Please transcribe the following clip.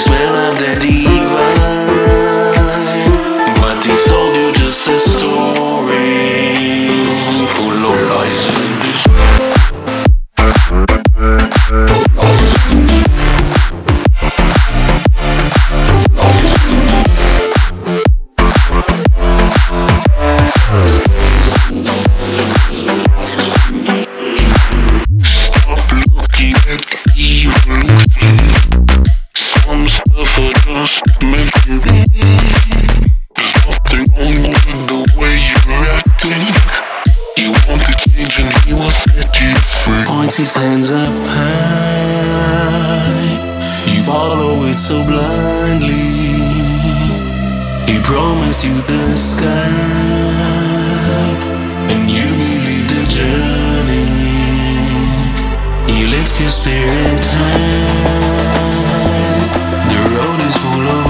smell of the divine, but they sold you just a story full of lies and points his hands up high. You follow it so blindly. He promised you the sky, and you believe the journey. You lift your spirit high. The road is full of